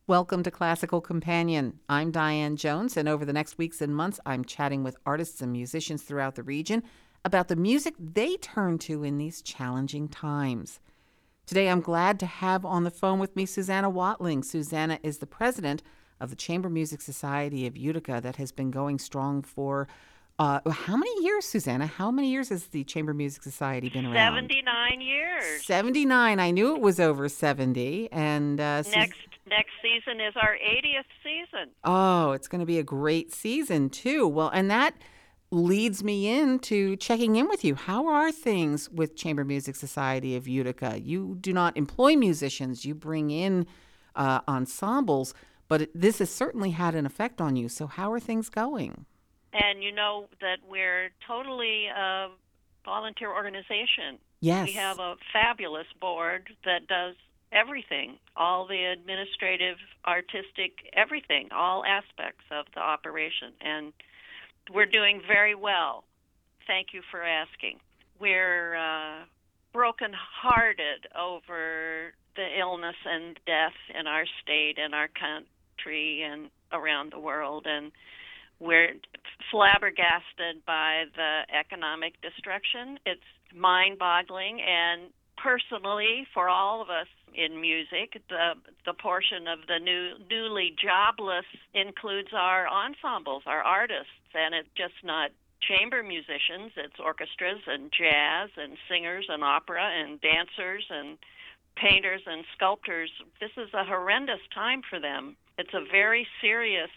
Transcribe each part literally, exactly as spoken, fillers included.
Welcome to Classical Companion. I'm Diane Jones, and over the next weeks and months, I'm chatting with artists and musicians throughout the region about the music they turn to in these challenging times. Today, I'm glad to have on the phone with me Susanna Watling. Susanna is the president of the Chamber Music Society of Utica that has been going strong for uh, how many years, Susanna? How many years has the Chamber Music Society been around? seventy-nine years. seventy-nine. I knew it was over seventy. And uh, Sus- Next next season is our eightieth season. Oh, it's going to be a great season, too. Well, and that leads me into checking in with you. How are things with Chamber Music Society of Utica? You do not employ musicians, you bring in uh, ensembles, but it, this has certainly had an effect on you. So, how are things going? And you know that we're totally a volunteer organization. Yes. We have a fabulous board that does everything, all the administrative, artistic, everything, all aspects of the operation. And we're doing very well. Thank you for asking. We're uh, broken-hearted over the illness and death in our state and our country and around the world. And we're flabbergasted by the economic destruction. It's mind-boggling, and personally, for all of us in music, the the portion of the new newly jobless includes our ensembles, our artists, and it's just not chamber musicians. It's orchestras and jazz and singers and opera and dancers and painters and sculptors. This is a horrendous time for them. It's a very serious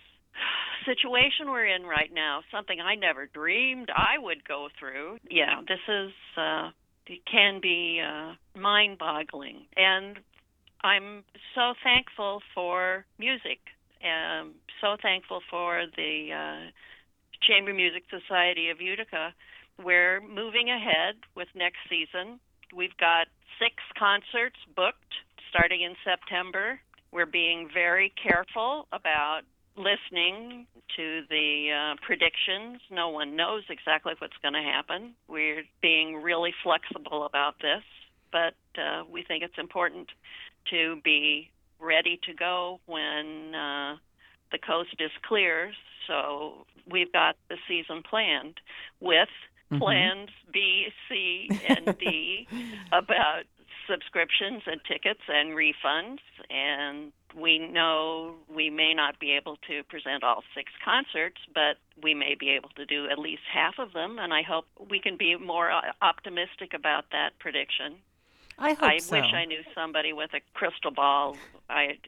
situation we're in right now, something I never dreamed I would go through. Yeah, this is, uh, it can be uh, mind-boggling. And I'm so thankful for music, um, so thankful for the uh, Chamber Music Society of Utica. We're moving ahead with next season. We've got six concerts booked starting in September. We're being very careful about listening to the uh, predictions. No one knows exactly what's going to happen. We're being really flexible about this, but uh, we think it's important to be ready to go when uh, the coast is clear. So we've got the season planned with mm-hmm. plans B, C, and D about subscriptions and tickets and refunds, and we know we may not be able to present all six concerts, but we may be able to do at least half of them, and I hope we can be more optimistic about that prediction. I hope I so. wish I knew somebody with a crystal ball. I,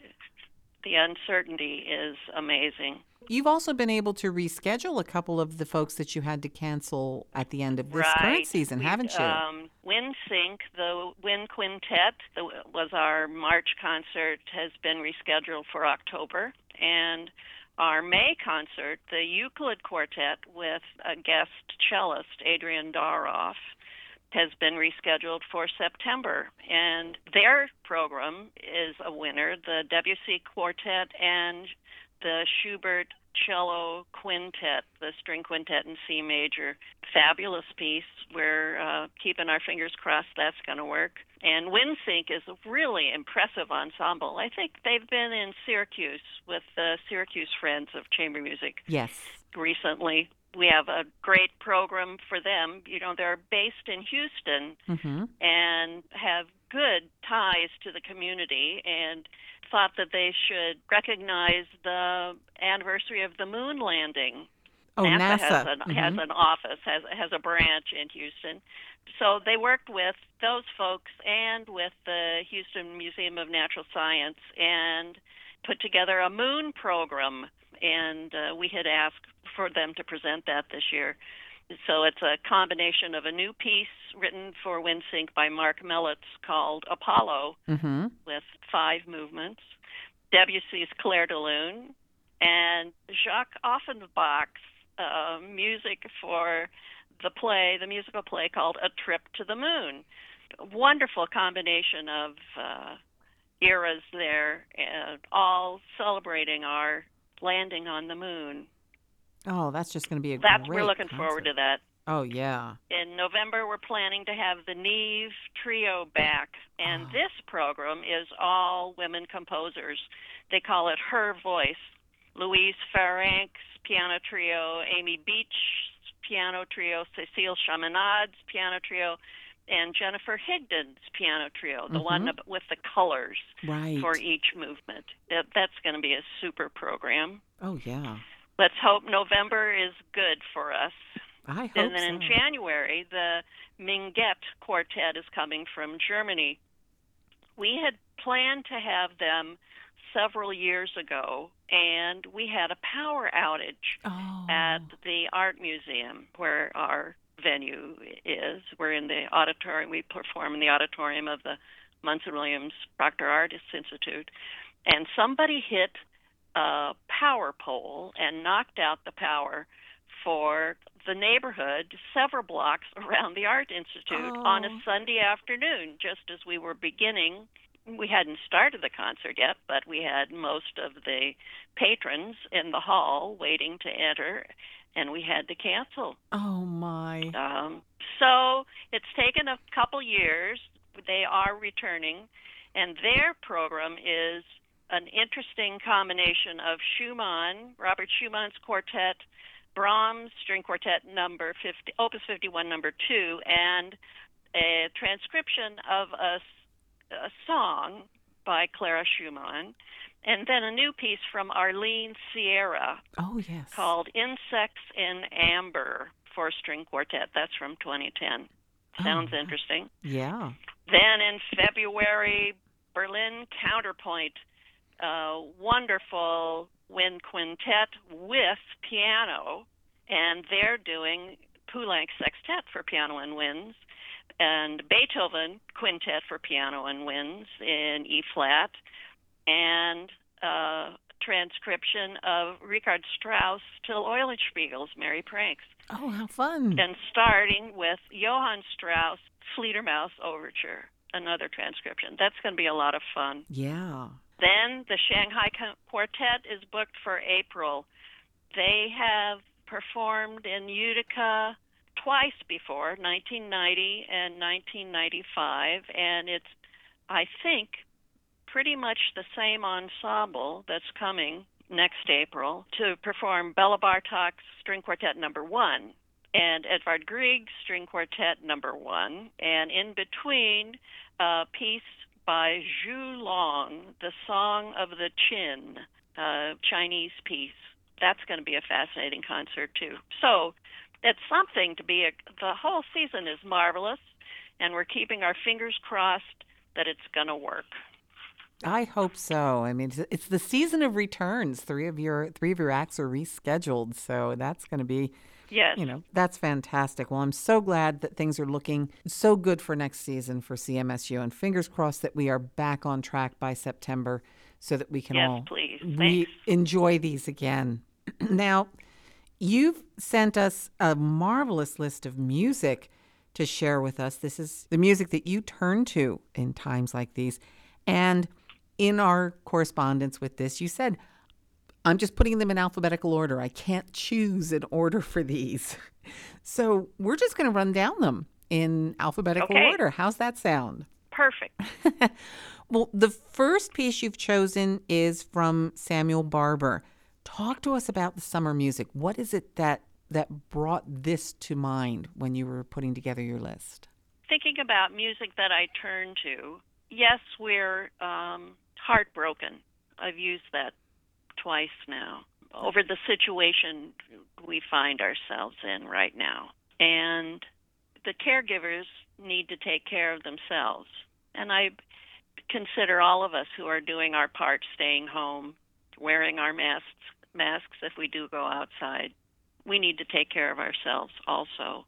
the uncertainty is amazing. You've also been able to reschedule a couple of the folks that you had to cancel at the end of this right. current season, we, haven't you? Um, WindSync, the Wind Quintet, the, was our March concert, has been rescheduled for October. And our May concert, the Euclid Quartet with a guest cellist, Adrian Daroff, has been rescheduled for September. And their program is a winner, the W C Quartet and the Schubert Cello Quintet, the string quintet in C major. Fabulous piece. We're uh, keeping our fingers crossed that's going to work. And WindSync is a really impressive ensemble. I think they've been in Syracuse with the Syracuse Friends of Chamber Music. Yes. Recently. We have a great program for them. You know, they're based in Houston mm-hmm. and have good ties to the community, and thought that they should recognize the anniversary of the moon landing. Oh, NASA, NASA. has an, mm-hmm. has an office, has has a branch in Houston. So they worked with those folks and with the Houston Museum of Natural Science and put together a moon program, and uh, we had asked for them to present that this year. So it's a combination of a new piece written for WindSync by Mark Mellitz called Apollo, mm-hmm. with five movements, Debussy's Clair de Lune, and Jacques Offenbach's uh, music for the play, the musical play called A Trip to the Moon. A wonderful combination of uh, eras there, uh, all celebrating our landing on the moon. Oh, that's just going to be a that's, great We're looking concert. forward to that. Oh, yeah. In November, we're planning to have the Neve Trio back, and Oh. this program is all women composers. They call it Her Voice. Louise Farrank's piano trio, Amy Beach's piano trio, Cecile Chaminade's piano trio, and Jennifer Higdon's piano trio, the Mm-hmm. one with the colors Right. for each movement. That, that's going to be a super program. Oh, yeah. Let's hope November is good for us. I hope And then so. in January, the Minguet Quartet is coming from Germany. We had planned to have them several years ago, and we had a power outage Oh. at the Art Museum where our venue is. We're in the auditorium. We perform in the auditorium of the Munson Williams Proctor Artists Institute. And somebody hit a power pole and knocked out the power for the neighborhood several blocks around the Art Institute Oh. on a Sunday afternoon, just as we were beginning. We hadn't started the concert yet, but we had most of the patrons in the hall waiting to enter, and we had to cancel. Oh, my. Um, so it's taken a couple years. They are returning, and their program is an interesting combination of Schumann, Robert Schumann's quartet, Brahms String Quartet number fifty, Opus fifty-one number two, and a transcription of a, a song by Clara Schumann, and then a new piece from Arlene Sierra Oh, yes. called Insects in Amber for String Quartet. That's from twenty ten. Sounds Oh, interesting. yeah. Then in February, Berlin Counterpoint, uh, wonderful wind quintet with piano, and they're doing Poulenc Sextet for piano and winds, and Beethoven Quintet for piano and winds in E flat, and uh, transcription of Richard Strauss till Eulenspiegel's Merry Pranks, Oh, how fun. and starting with Johann Strauss Fledermaus Overture, another transcription. That's going to be a lot of fun. Yeah. Then the Shanghai Quartet is booked for April. They have performed in Utica twice before, nineteen ninety and nineteen ninety-five, and it's, I think, pretty much the same ensemble that's coming next April to perform Bela Bartok's String Quartet number one and Edvard Grieg's String Quartet number one, and in between a piece by Zhu Long, The Song of the Qin, a Chinese piece. That's going to be a fascinating concert, too. So it's something to be, a, the whole season is marvelous, and we're keeping our fingers crossed that it's going to work. I hope so. I mean, it's, it's the season of returns. Three of your three of your acts are rescheduled, so that's going to be, Yes. you know, that's fantastic. Well, I'm so glad that things are looking so good for next season for C M S U, and fingers crossed that we are back on track by September, so that we can Yes, all please. re- Thanks. enjoy these again. Now, you've sent us a marvelous list of music to share with us. This is the music that you turn to in times like these. And in our correspondence with this, you said, I'm just putting them in alphabetical order. I can't choose an order for these. So we're just going to run down them in alphabetical Okay. order. How's that sound? Perfect. Well, the first piece you've chosen is from Samuel Barber. Talk to us about the summer music. What is it that that brought this to mind when you were putting together your list? Thinking about music that I turn to, yes, we're um, heartbroken. I've used that twice now over the situation we find ourselves in right now. And the caregivers need to take care of themselves. And I consider all of us who are doing our part, staying home, wearing our masks, masks if we do go outside, we need to take care of ourselves also.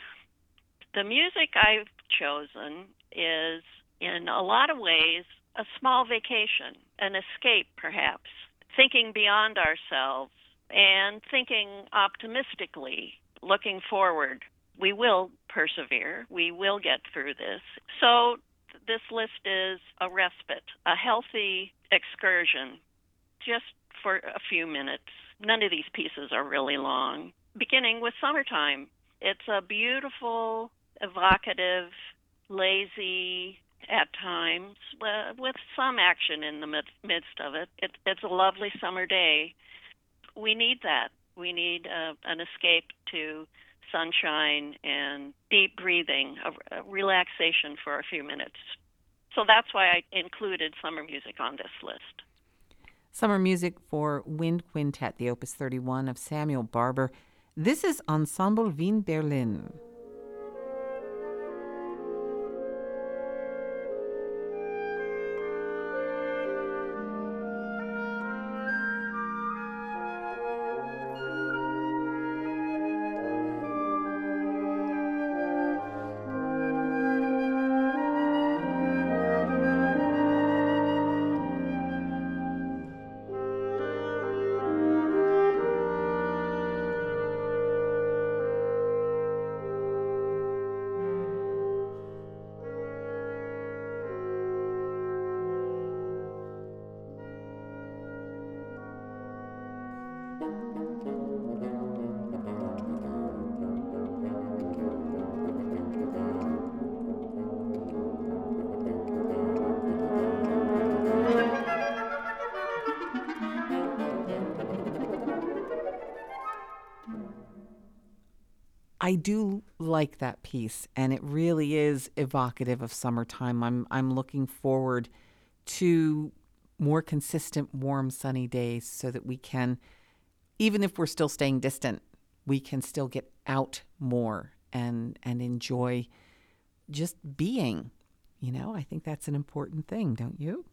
The music I've chosen is, in a lot of ways, a small vacation, an escape perhaps, thinking beyond ourselves and thinking optimistically, looking forward. We will persevere. We will get through this. So this list is a respite, a healthy excursion, just for a few minutes. None of these pieces are really long. Beginning with Summertime It's a beautiful, evocative, lazy at times, uh, with some action in the mid- midst of it. it. It's a lovely summer day. We need that. We need uh, an escape to sunshine and deep breathing, a, a relaxation for a few minutes. So that's why I included summer music on this list. Summer music for Wind Quintet, the Opus thirty-one of Samuel Barber. This is Ensemble Wien Berlin. I do like that piece, and it really is evocative of summertime. I'm I'm looking forward to more consistent, warm, sunny days so that we can, even if we're still staying distant, we can still get out more and and enjoy just being. You know, I think that's an important thing, don't you?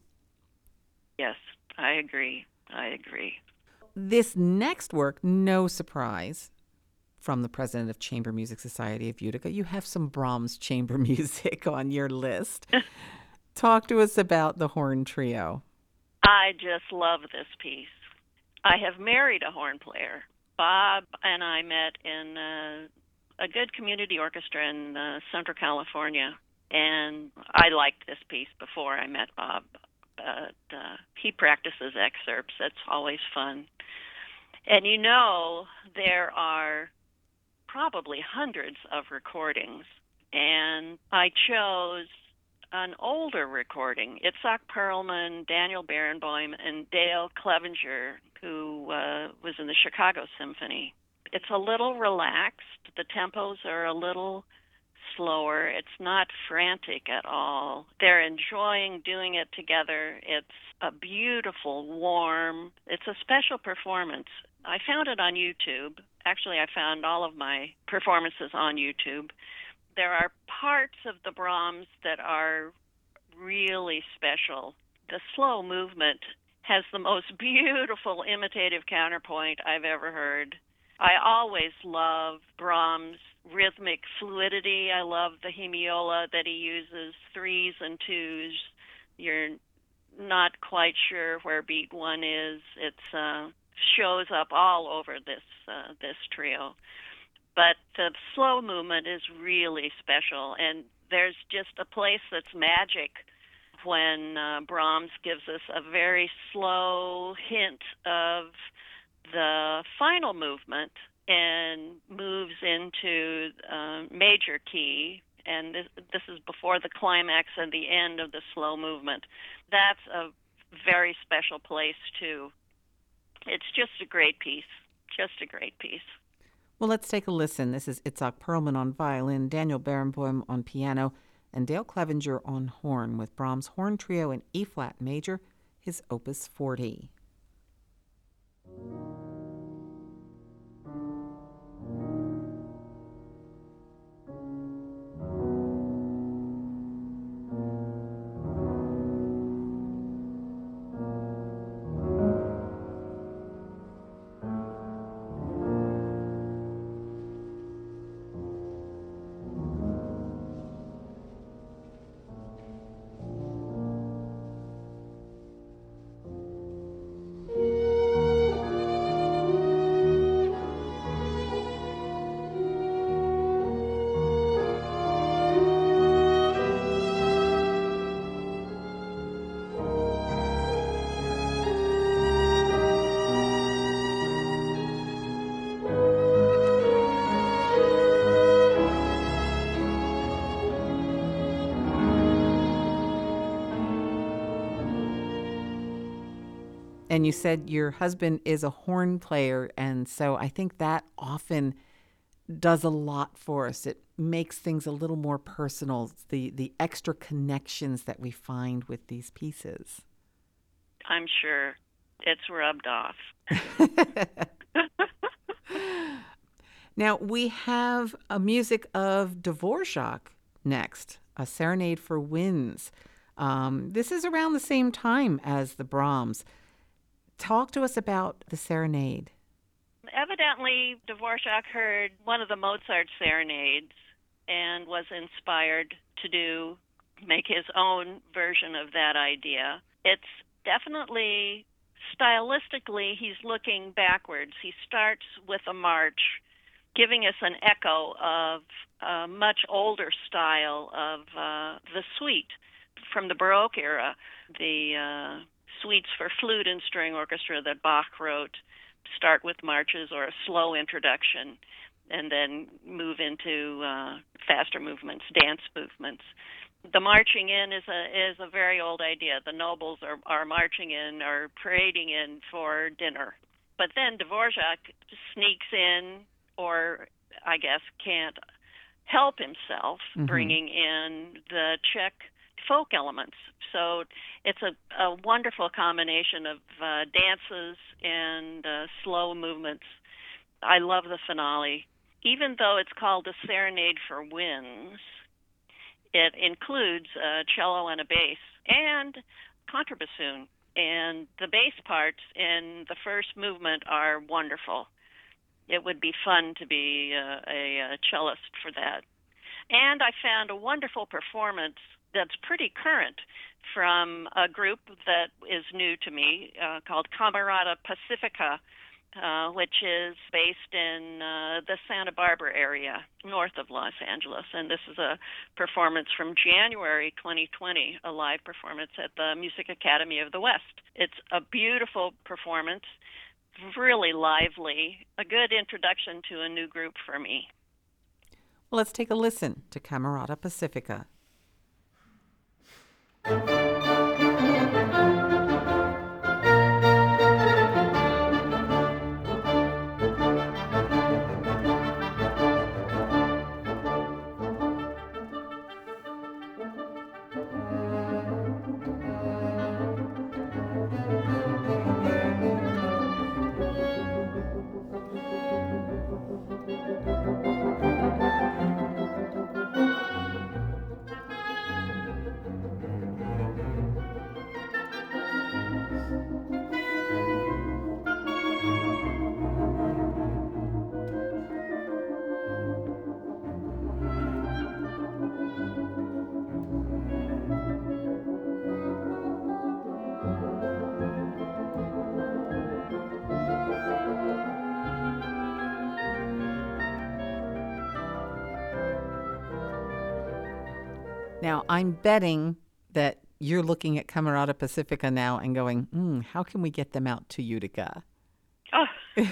Yes, I agree. I agree. This next work, no surprise, from the president of Chamber Music Society of Utica. You have some Brahms chamber music on your list. Talk to us about the horn trio. I just love this piece. I have married a horn player. Bob and I met in uh, a good community orchestra in uh, Central California, and I liked this piece before I met Bob. But uh, he practices excerpts. That's always fun. And you know, there are probably hundreds of recordings, and I chose an older recording. Itzhak Perlman, Daniel Barenboim, and Dale Clevenger, who uh, was in the Chicago Symphony. It's a little relaxed. The tempos are a little slower. It's not frantic at all. They're enjoying doing it together. It's a beautiful, warm, it's a special performance. I found it on YouTube. Actually, I found all of my performances on YouTube. There are parts of the Brahms that are really special. The slow movement has the most beautiful imitative counterpoint I've ever heard. I always love Brahms' rhythmic fluidity. I love the hemiola that he uses, threes and twos. You're not quite sure where beat one is. It uh, shows up all over this uh, this trio. But the slow movement is really special, and there's just a place that's magic when uh, Brahms gives us a very slow hint of the final movement and moves into uh, major key, and this, this is before the climax and the end of the slow movement. That's a very special place, too. It's just a great piece, just a great piece. Well, let's take a listen. This is Itzhak Perlman on violin, Daniel Barenboim on piano, and Dale Clevenger on horn with Brahms' Horn Trio in E-flat major, his Opus forty. And you said your husband is a horn player, and so I think that often does a lot for us. It makes things a little more personal, the the extra connections that we find with these pieces. I'm sure it's rubbed off. Now, we have a music of Dvorak next, a Serenade for Winds. Um, this is around the same time as the Brahms. Talk to us about the Serenade. Evidently, Dvorak heard one of the Mozart serenades and was inspired to do, make his own version of that idea. It's definitely, stylistically, he's looking backwards. He starts with a march, giving us an echo of a much older style of uh, the suite from the Baroque era, the uh, suites for flute and string orchestra that Bach wrote start with marches or a slow introduction and then move into uh, faster movements, dance movements. The marching in is a is a very old idea. The nobles are, are marching in or parading in for dinner. But then Dvorak sneaks in, or I guess can't help himself, mm-hmm. bringing in the Czech folk elements. So it's a, a wonderful combination of uh, dances and uh, slow movements. I love the finale. Even though it's called a Serenade for Winds, it includes a cello and a bass and contrabassoon. And the bass parts in the first movement are wonderful. It would be fun to be uh, a, a cellist for that. And I found a wonderful performance that's pretty current from a group that is new to me uh, called Camerata Pacifica, uh, which is based in uh, the Santa Barbara area, north of Los Angeles. And this is a performance from January twenty twenty, a live performance at the Music Academy of the West. It's a beautiful performance, really lively, a good introduction to a new group for me. Well, let's take a listen to Camerata Pacifica. Now, I'm betting that you're looking at Camerata Pacifica now and going, mm, how can we get them out to Utica? Oh.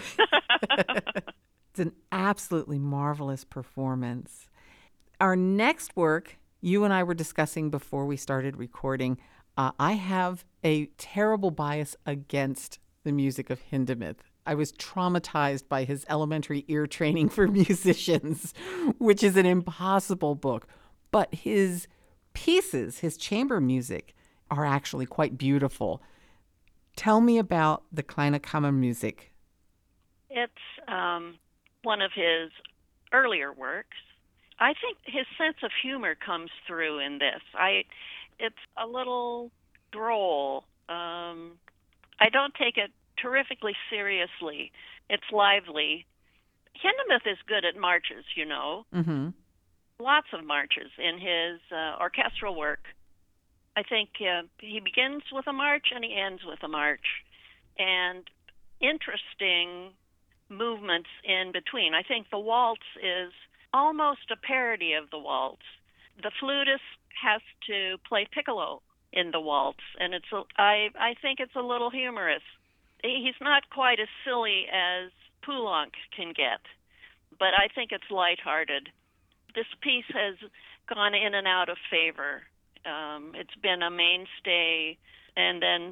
It's an absolutely marvelous performance. Our next work, you and I were discussing before we started recording, uh, I have a terrible bias against the music of Hindemith. I was traumatized by his Elementary Ear Training for Musicians, which is an impossible book. But his pieces, his chamber music, are actually quite beautiful. Tell me about the Kleine Kammermusik. It's um, one of his earlier works. I think his sense of humor comes through in this. I, it's a little droll. Um, I don't take it terrifically seriously. It's lively. Hindemith is good at marches, you know. Mm-hmm. Lots of marches in his uh, orchestral work. I think uh, he begins with a march and he ends with a march. And interesting movements in between. I think the waltz is almost a parody of the waltz. The flutist has to play piccolo in the waltz, and it's a, I, I think it's a little humorous. He's not quite as silly as Poulenc can get, but I think it's lighthearted. This piece has gone in and out of favor. Um, it's been a mainstay, and then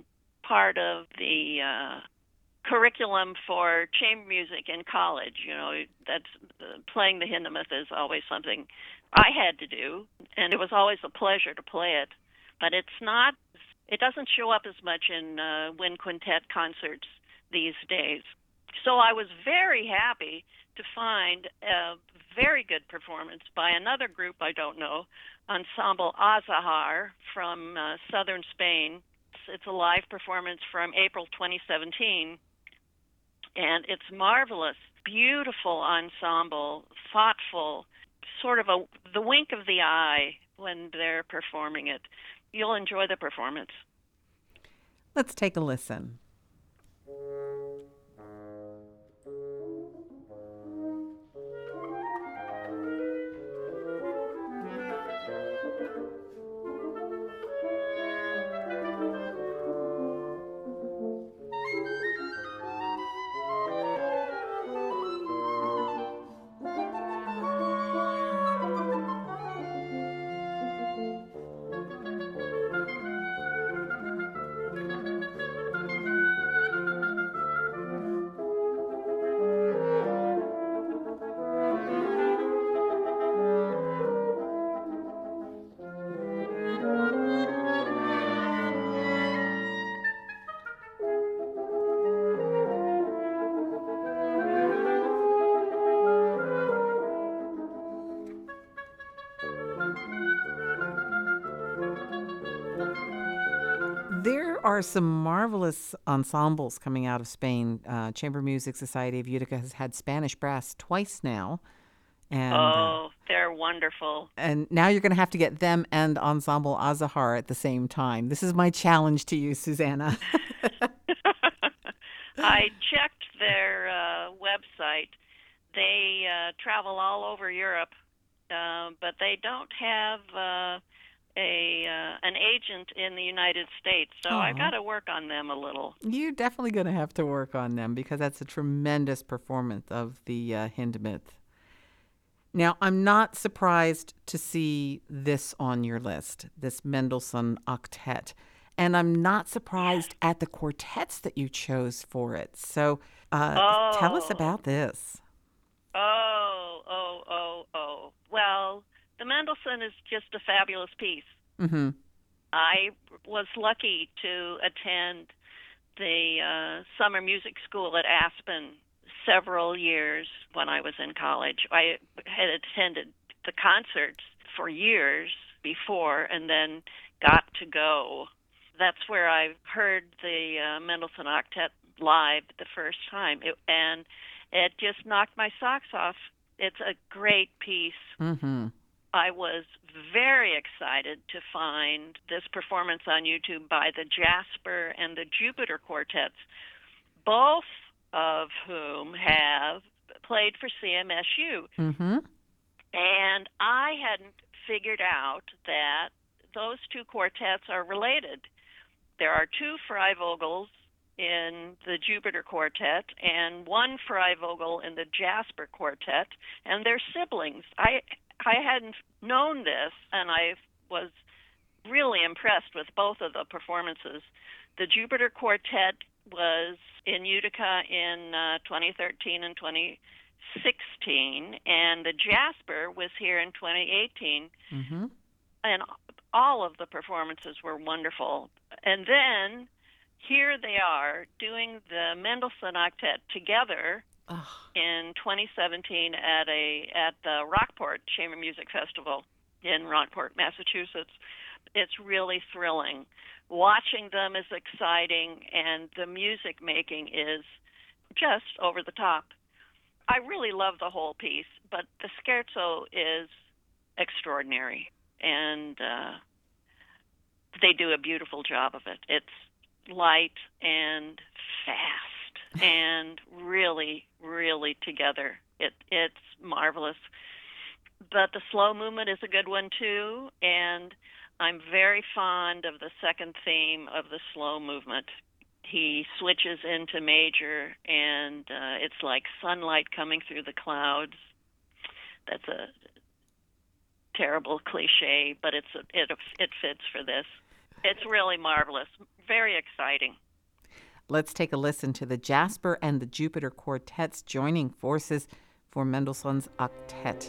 part of the uh, curriculum for chamber music in college. You know, that's uh, playing the Hindemith is always something I had to do, and it was always a pleasure to play it. But it's not, it doesn't show up as much in uh, wind quintet concerts these days. So I was very happy to find a very good performance by another group I don't know, Ensemble Azahar from uh, southern Spain. It's, it's a live performance from April twenty seventeen, and it's marvelous, beautiful ensemble, thoughtful, sort of a the wink of the eye when they're performing it. You'll enjoy the performance. Let's take a listen. There are some marvelous ensembles coming out of Spain. Uh, Chamber Music Society of Utica has had Spanish brass twice now. And, oh, uh, they're wonderful. And now you're going to have to get them and Ensemble Azahar at the same time. This is my challenge to you, Susanna. I checked their uh, website. They uh, travel all over Europe, uh, but they don't have uh, a uh, an agent in the United States. So Aw. I got to work on them a little. You're definitely going to have to work on them because that's a tremendous performance of the uh, Hindemith. Now, I'm not surprised to see this on your list, this Mendelssohn octet. And I'm not surprised at the quartets that you chose for it. So uh, oh. tell us about this. Oh, oh, oh, oh. Well, the Mendelssohn is just a fabulous piece. Mm-hmm. I was lucky to attend the uh, summer music school at Aspen several years when I was in college. I had attended the concerts for years before and then got to go. That's where I heard the uh, Mendelssohn Octet live the first time, it, and it just knocked my socks off. It's a great piece. Mm-hmm. I was very excited to find this performance on YouTube by the Jasper and the Jupiter Quartets, both of whom have played for C M S U. Mm-hmm. And I hadn't figured out that those two quartets are related. There are two Freivogels in the Jupiter Quartet and one Freivogel in the Jasper Quartet, and they're siblings. I I hadn't known this, and I was really impressed with both of the performances. The Jupiter Quartet was in Utica in uh, twenty thirteen and twenty sixteen, and the Jasper was here in twenty eighteen. Mm-hmm. And all of the performances were wonderful. And then here they are doing the Mendelssohn Octet together oh. in twenty seventeen at a at the Rockport Chamber Music Festival in Rockport, Massachusetts. It's really thrilling. Watching them is exciting, and the music making is just over the top. I really love the whole piece, but the scherzo is extraordinary, and uh, they do a beautiful job of it. It's light and fast and really, really together. It, it's marvelous. But the slow movement is a good one, too, and I'm very fond of the second theme of the slow movement. He switches into major, and uh, it's like sunlight coming through the clouds. That's a terrible cliche, but it's a, it it fits for this. It's really marvelous, very exciting. Let's take a listen to the Jasper and the Jupiter quartets joining forces for Mendelssohn's Octet.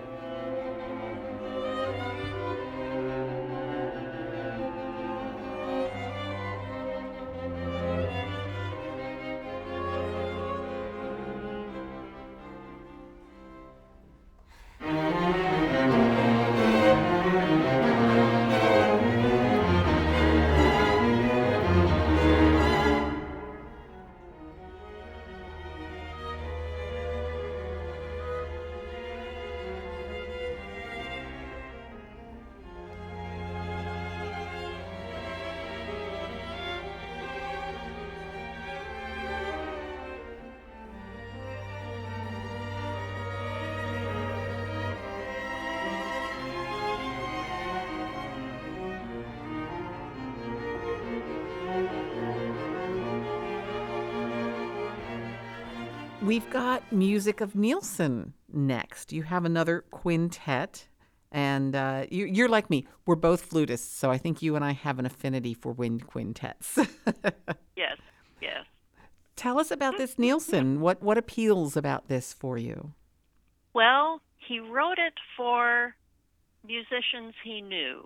We've got music of Nielsen next. You have another quintet, and uh, you, you're like me. We're both flutists, so I think you and I have an affinity for wind quintets. Yes, yes. Tell us about this Nielsen. What what appeals about this for you? Well, he wrote it for musicians he knew,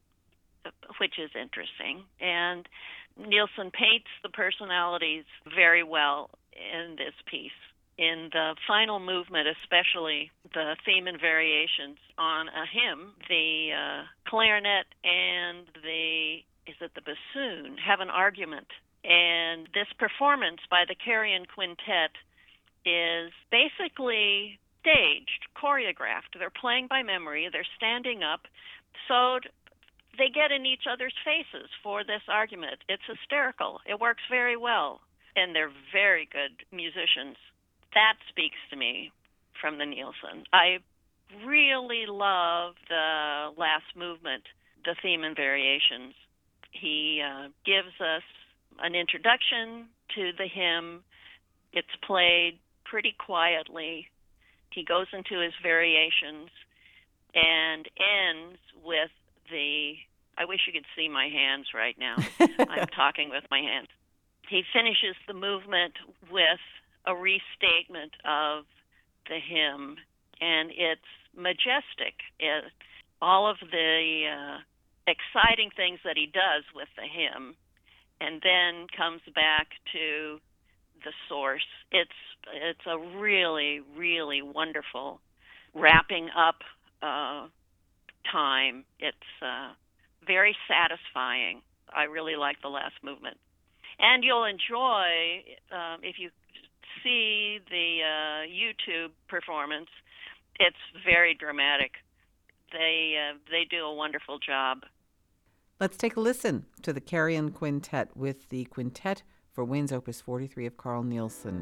which is interesting. And Nielsen paints the personalities very well in this piece. In the final movement, especially the theme and variations on a hymn, the uh, clarinet and the, is it the bassoon, have an argument. And this performance by the Carian Quintet is basically staged, choreographed. They're playing by memory. They're standing up. So they get in each other's faces for this argument. It's hysterical. It works very well. And they're very good musicians. That speaks to me from the Nielsen. I really love the last movement, the theme and variations. He uh, gives us an introduction to the hymn. It's played pretty quietly. He goes into his variations and ends with the, I wish you could see my hands right now. I'm talking with my hands. He finishes the movement with a restatement of the hymn, and it's majestic. It, all of the uh, exciting things that he does with the hymn, and then comes back to the source. It's it's a really, really wonderful wrapping up uh, time. It's uh, very satisfying. I really like the last movement. And you'll enjoy, um, if you see the uh, YouTube performance, it's very dramatic. They uh, they do a wonderful job. Let's take a listen to the Carian Quintet with the Quintet for Winds Opus forty-three of Carl Nielsen.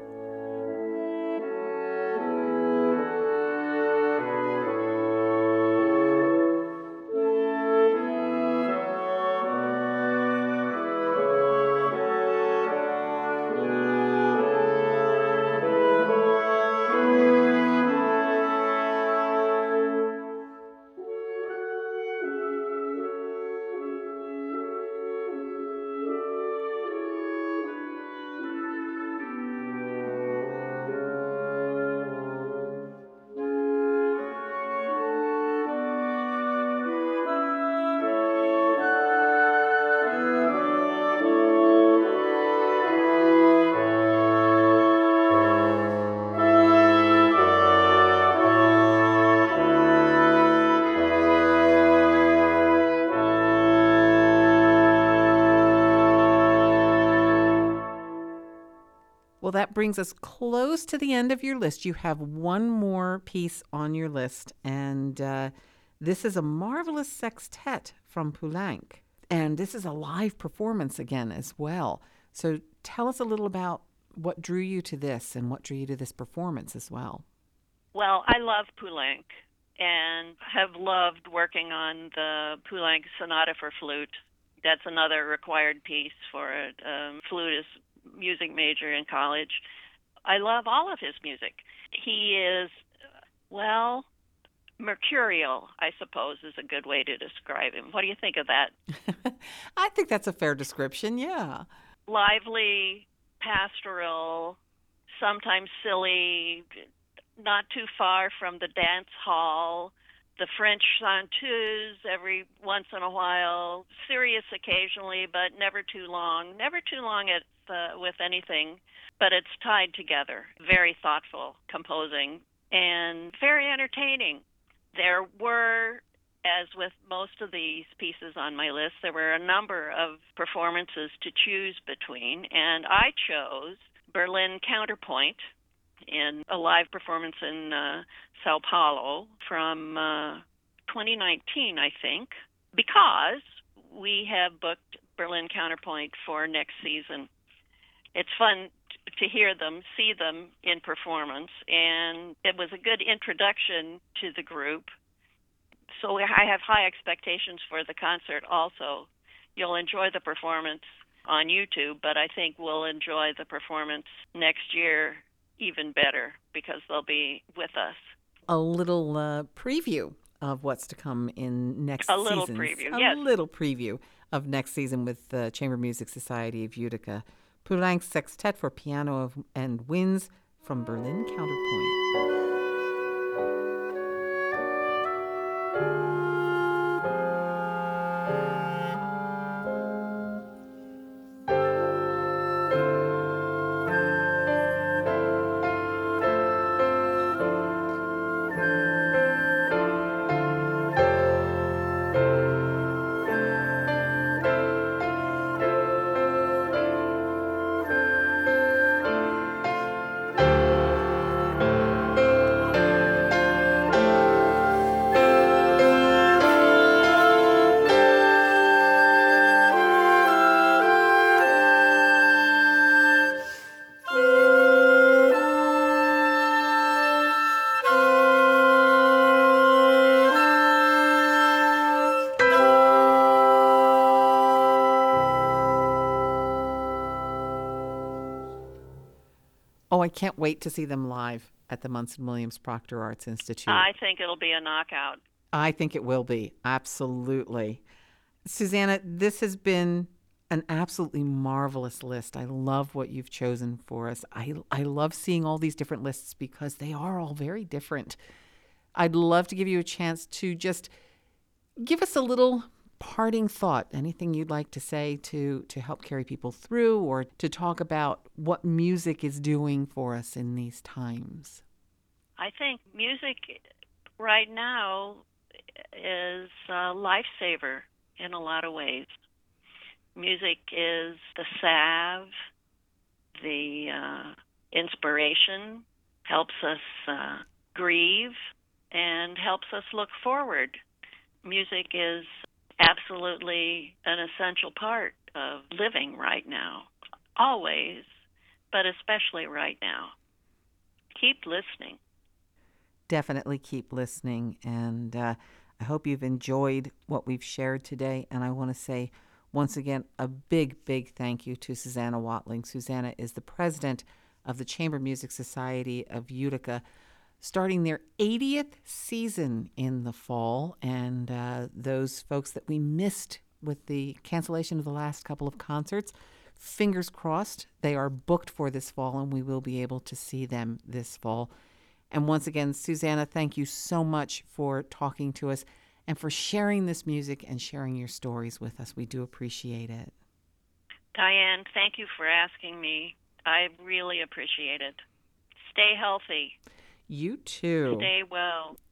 Well, that brings us close to the end of your list. You have one more piece on your list, and uh, this is a marvelous sextet from Poulenc. And this is a live performance again as well. So tell us a little about what drew you to this and what drew you to this performance as well. Well, I love Poulenc and have loved working on the Poulenc Sonata for Flute. That's another required piece for a um, flutist music major in college. I love all of his music. He is, well, mercurial, I suppose, is a good way to describe him. What do you think of that? I think that's a fair description, yeah. lively, pastoral, sometimes silly, not too far from the dance hall, the French chanteuses every once in a while, serious occasionally, but never too long. Never too long at uh, with anything, but it's tied together. Very thoughtful composing and very entertaining. There were, as with most of these pieces on my list, there were a number of performances to choose between, and I chose Berlin Counterpoint in a live performance in uh, Sao Paulo from uh, twenty nineteen, I think, because we have booked Berlin Counterpoint for next season. It's fun to hear them, see them in performance, and it was a good introduction to the group. So I have high expectations for the concert also. You'll enjoy the performance on YouTube, but I think we'll enjoy the performance next year even better because they'll be with us. A little uh, preview of what's to come in next A little season's- preview, a yes. little preview of next season with the Chamber Music Society of Utica. Poulenc Sextet for piano of, and winds from Berlin Counterpoint. Oh, I can't wait to see them live at the Munson Williams Proctor Arts Institute. I think it'll be a knockout. I think it will be. Absolutely. Susanna, this has been an absolutely marvelous list. I love what you've chosen for us. I, I love seeing all these different lists because they are all very different. I'd love to give you a chance to just give us a little parting thought, anything you'd like to say to, to help carry people through or to talk about what music is doing for us in these times. I think music right now is a lifesaver in a lot of ways. Music is the salve, the uh, inspiration, helps us uh, grieve, and helps us look forward. Music is absolutely an essential part of living right now, always, but especially right now. Keep listening. Definitely keep listening, and uh, I hope you've enjoyed what we've shared today. And I want to say once again a big, big thank you to Susanna Watling. Susanna is the president of the Chamber Music Society of Utica, starting their eightieth season in the fall. And uh, those folks that we missed with the cancellation of the last couple of concerts, fingers crossed, they are booked for this fall, and we will be able to see them this fall. And once again, Susanna, thank you so much for talking to us and for sharing this music and sharing your stories with us. We do appreciate it. Diane, thank you for asking me. I really appreciate it. Stay healthy. You too. Stay well.